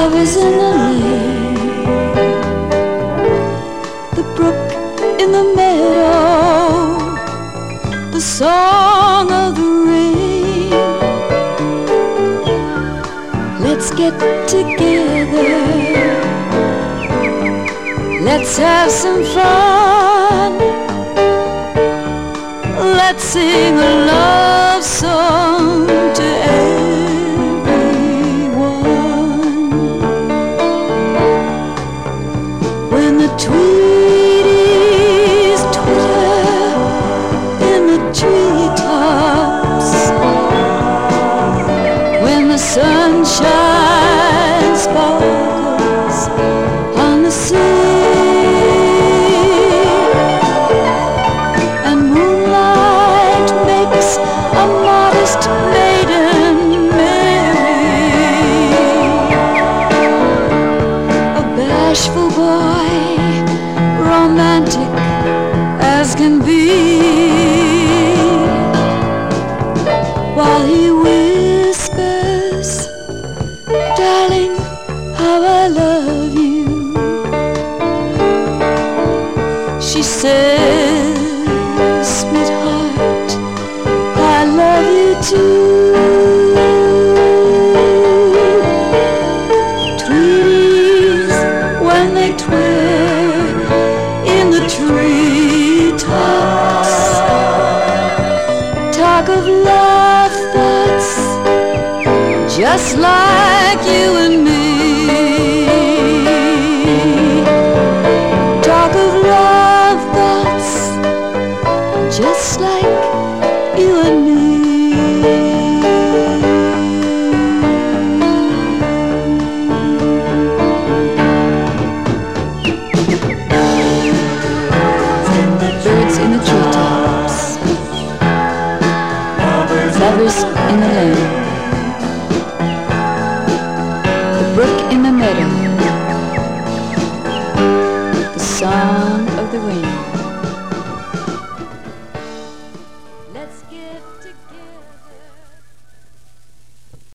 Lovers in the lane, the brook in the meadow, the song of the rain. Let's get together, let's have some fun. Let's sing a love song to everyone. When the tweedies twitter in the treetops, when the sunshine sparkles on the sea, a modest maiden merry, a bashful boy, romantic as can be, while he whispers, darling, how I love you. She says, sweetheart, I love you too. Tweedies, when they twitter in the treetops, talk of love thoughts just like you and me. Talk of love thoughts just like you and me. Birds in the treetops, lovers in the lane.